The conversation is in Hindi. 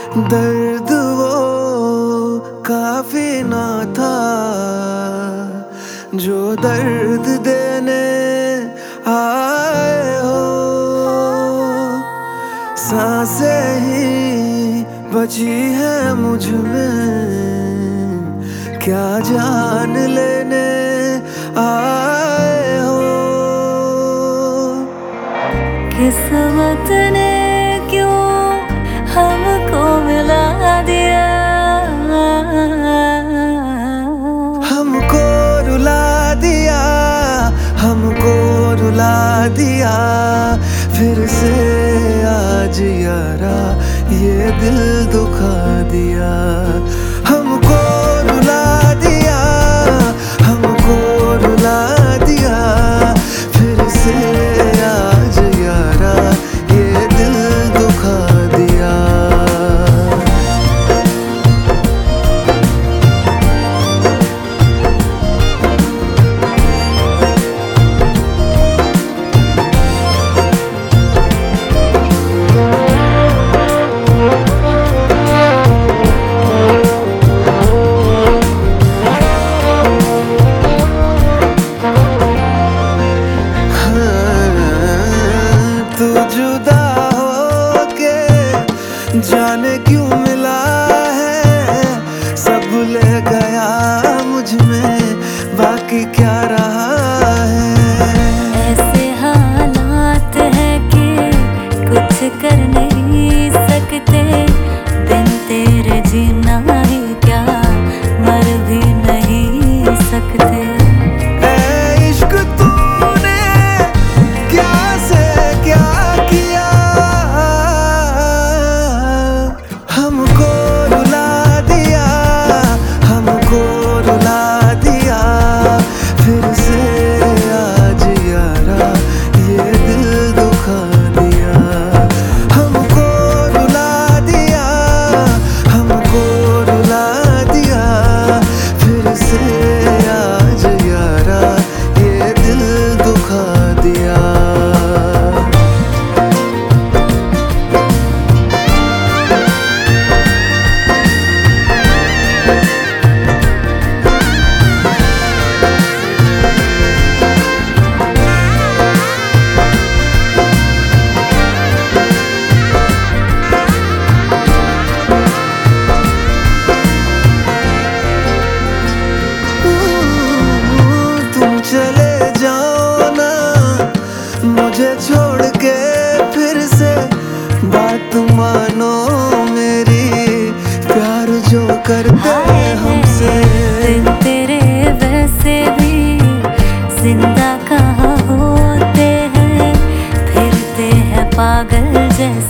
दर्द वो काफी ना था जो दर्द देने आए हो। सांसें ही बची है मुझ में, क्या जान लेने आए हो। किस्मत ने क्यों हमको मिला दिया, हमको रुला दिया, हमको रुला दिया। फिर से आज यारा ये दिल दुखा दिया। हमको रुला दिया, हमको रुला दिया। फिर से आज यारा ये दिल दुखा दिया। तू जुदा होके जाने क्यों मिला है, सब ले गया मुझ में बाकी क्या रहा है। ऐसे हालात है कि कुछ कर नहीं सकते, बिन तेरे जीना ही क्या मर भी नहीं सकते। हमको रुला दिया, हमको रुला दिया। फिर से आज यारा ये दिल दुखा दिया। हमको रुला दिया, हमको रुला दिया। फिर से आज यारा ये दिल दुखा दिया। चले जाओ ना मुझे छोड़ के, फिर से बात मानो मेरी, प्यार जो करते हमसे। दिन तेरे वैसे भी जिंदा कहाँ होते हैं, फिरते हैं पागल जैसे।